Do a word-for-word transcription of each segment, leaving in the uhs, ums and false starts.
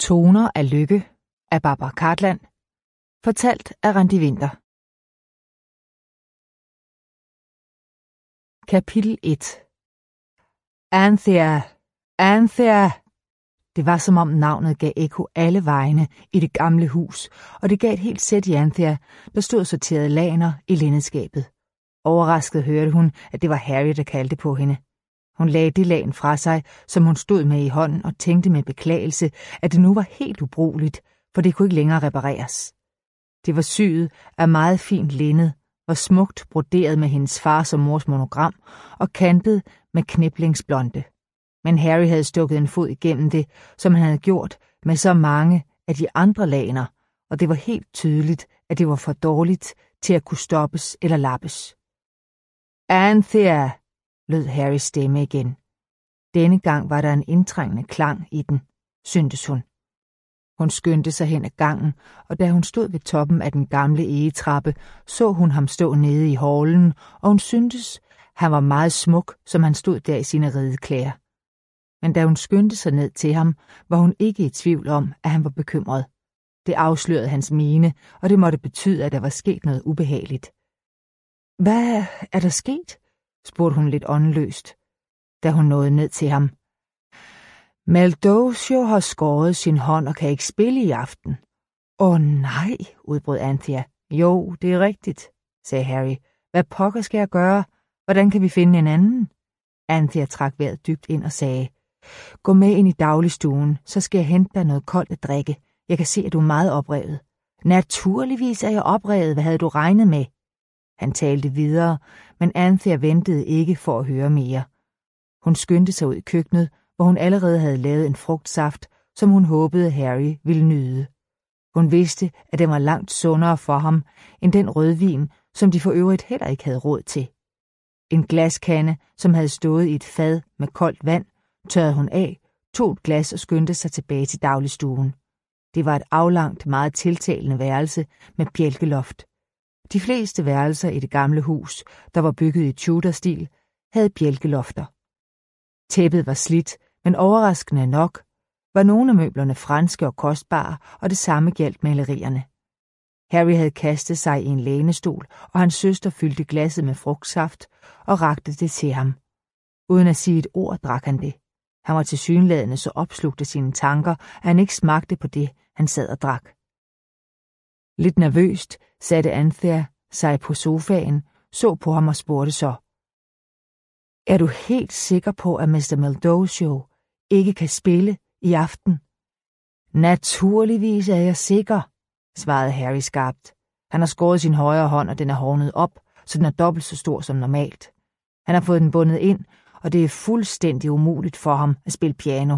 Toner af lykke af Barbara Cartland. Fortalt af Randi Winther. Kapitel et. Anthea, Anthea. Det var som om navnet gav ekko alle vegne i det gamle hus, og det gav et helt sæt i Anthea, der stod og sorterede laner i linnedskabet. Overrasket hørte hun, at det var Harry, der kaldte på hende. Hun lagde det lagen fra sig, som hun stod med i hånden, og tænkte med beklagelse, at det nu var helt ubrugeligt, for det kunne ikke længere repareres. Det var syet af meget fint linned, var smukt broderet med hendes fars og mors monogram og kantet med kniblingsblonde. Men Harry havde stukket en fod igennem det, som han havde gjort med så mange af de andre laner, og det var helt tydeligt, at det var for dårligt til at kunne stoppes eller lappes. Anthea, lød Harrys stemme igen. Denne gang var der en indtrængende klang i den, syntes hun. Hun skyndte sig hen ad gangen, og da hun stod ved toppen af den gamle egetrappe, så hun ham stå nede i hallen, og hun syntes, han var meget smuk, som han stod der i sine rideklæder. Men da hun skyndte sig ned til ham, var hun ikke i tvivl om, at han var bekymret. Det afslørede hans mine, og det måtte betyde, at der var sket noget ubehageligt. Hvad er der sket? Spurgte hun lidt åndeløst, da hun nåede ned til ham. Maldocio har skåret sin hånd og kan ikke spille i aften. Åh nej, udbrød Anthea. Jo, det er rigtigt, sagde Harry. Hvad pokker skal jeg gøre? Hvordan kan vi finde en anden? Anthea trak vejret dybt ind og sagde, gå med ind i dagligstuen, så skal jeg hente dig noget koldt at drikke. Jeg kan se, at du er meget oprevet. Naturligvis er jeg oprevet, hvad havde du regnet med? Han talte videre, men Anthea ventede ikke for at høre mere. Hun skyndte sig ud i køkkenet, hvor hun allerede havde lavet en frugtsaft, som hun håbede Harry ville nyde. Hun vidste, at den var langt sundere for ham, end den rødvin, som de for øvrigt heller ikke havde råd til. En glaskande, som havde stået i et fad med koldt vand, tørrede hun af, tog et glas og skyndte sig tilbage til dagligstuen. Det var et aflangt, meget tiltalende værelse med bjælkeloft. De fleste værelser i det gamle hus, der var bygget i Tudor-stil, havde bjælkelofter. Tæppet var slidt, men overraskende nok var nogle af møblerne franske og kostbare, og det samme gjaldt malerierne. Harry havde kastet sig i en lænestol, og hans søster fyldte glasset med frugtsaft og rakte det til ham. Uden at sige et ord drak han det. Han var tilsyneladende så opslugt af sine tanker, at han ikke smagte på det, han sad og drak. Lidt nervøst satte Anthea sig på sofaen, så på ham og spurgte så, er du helt sikker på, at mister Maldocio ikke kan spille i aften? Naturligvis er jeg sikker, svarede Harry skarpt. Han har skåret sin højre hånd, og den er hornet op, så den er dobbelt så stor som normalt. Han har fået den bundet ind, og det er fuldstændig umuligt for ham at spille piano.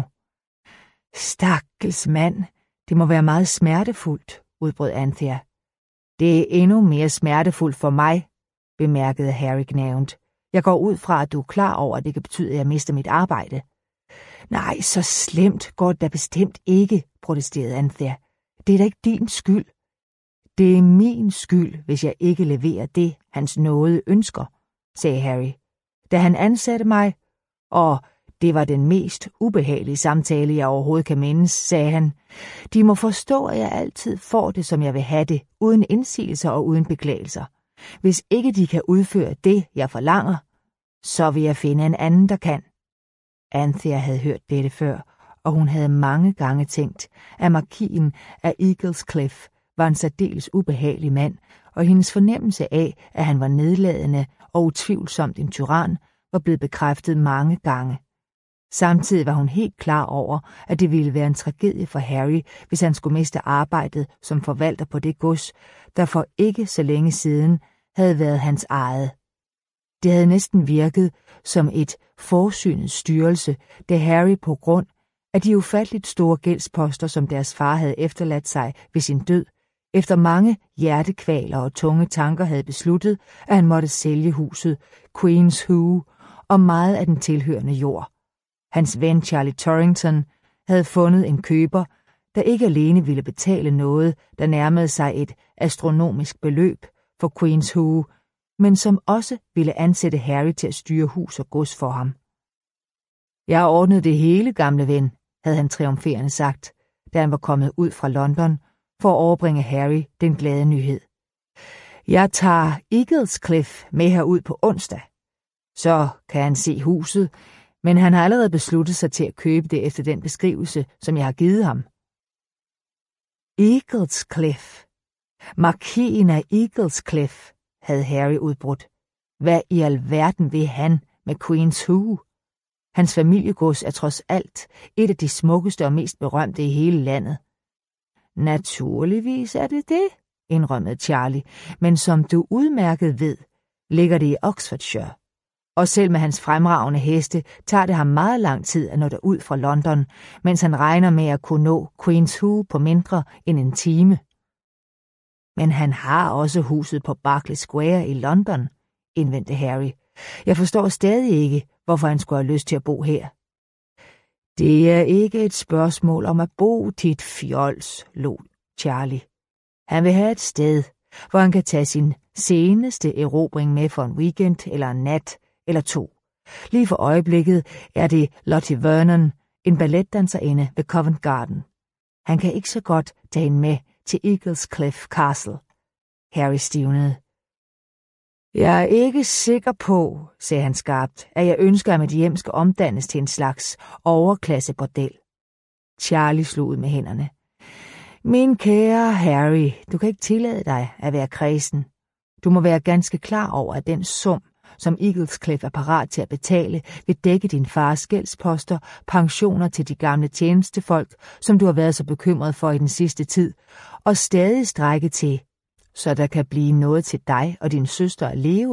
Stakkels mand, det må være meget smertefuldt, udbrød Anthea. Det er endnu mere smertefuldt for mig, bemærkede Harry gnavent. Jeg går ud fra, at du er klar over, at det kan betyde, at jeg mister mit arbejde. Nej, så slemt går det da bestemt ikke, protesterede Anthea. Det er da ikke din skyld. Det er min skyld, hvis jeg ikke leverer det, hans nåde ønsker, sagde Harry. Da han ansatte mig, og det var den mest ubehagelige samtale, jeg overhovedet kan mindes, sagde han. De må forstå, at jeg altid får det, som jeg vil have det, uden indsigelser og uden beklagelser. Hvis ikke de kan udføre det, jeg forlanger, så vil jeg finde en anden, der kan. Anthea havde hørt dette før, og hun havde mange gange tænkt, at markien af Eagles Cliff var en særdeles ubehagelig mand, og hendes fornemmelse af, at han var nedladende og utvivlsomt en tyran, var blevet bekræftet mange gange. Samtidig var hun helt klar over, at det ville være en tragedie for Harry, hvis han skulle miste arbejdet som forvalter på det gods, der for ikke så længe siden havde været hans eget. Det havde næsten virket som et forsynet styrelse, da Harry på grund af de ufatteligt store gældsposter, som deres far havde efterladt sig ved sin død, efter mange hjertekvaler og tunge tanker havde besluttet, at han måtte sælge huset Queen's Hoo og meget af den tilhørende jord. Hans ven Charlie Torrington havde fundet en køber, der ikke alene ville betale noget, der nærmede sig et astronomisk beløb for Queen's Hoo, men som også ville ansætte Harry til at styre hus og gods for ham. Jeg har ordnet det hele, gamle ven, havde han triumferende sagt. da han var kommet ud fra London, for at overbringe Harry den glade nyhed. Jeg tager Eaglescliff med herud på onsdag. Så kan han se huset, men han har allerede besluttet sig til at købe det efter den beskrivelse, som jeg har givet ham. Eaglescliff. Markien af Eaglescliff, havde Harry udbrudt. Hvad i alverden vil han med Queen's Hoo? Hans familiegods er trods alt et af de smukkeste og mest berømte i hele landet. Naturligvis er det det, indrømmede Charlie, men som du udmærket ved, ligger det i Oxfordshire. Og selv med hans fremragende heste tager det ham meget lang tid at nå derud fra London, mens han regner med at kunne nå Queen's Hoo på mindre end en time. Men han har også huset på Berkeley Square i London, indvendte Harry. Jeg forstår stadig ikke, hvorfor han skulle have lyst til at bo her. Det er ikke et spørgsmål om at bo tit fjols, lå Charlie. Han vil have et sted, hvor han kan tage sin seneste erobring med for en weekend eller en nat eller to. Lige for øjeblikket er det Lottie Vernon, en balletdanserinde ved Covent Garden. Han kan ikke så godt tage hende med til Eaglescliff Castle. Harry stivnede. Jeg er ikke sikker på, sagde han skarpt, at jeg ønsker, at mit hjem skal omdannes til en slags overklassebordel. Charlie slog ud med hænderne. Min kære Harry, du kan ikke tillade dig at være kræsen. Du må være ganske klar over, at den sum, som Eaglescliff er parat til at betale, vil dække din fars gældsposter, pensioner til de gamle tjenestefolk, som du har været så bekymret for i den sidste tid, og stadig strække til, så der kan blive noget til dig og din søster at leve